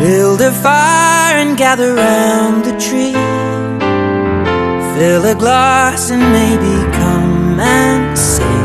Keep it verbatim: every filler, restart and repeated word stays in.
Build a fire and gather round the tree. Fill a glass and maybe come and sing.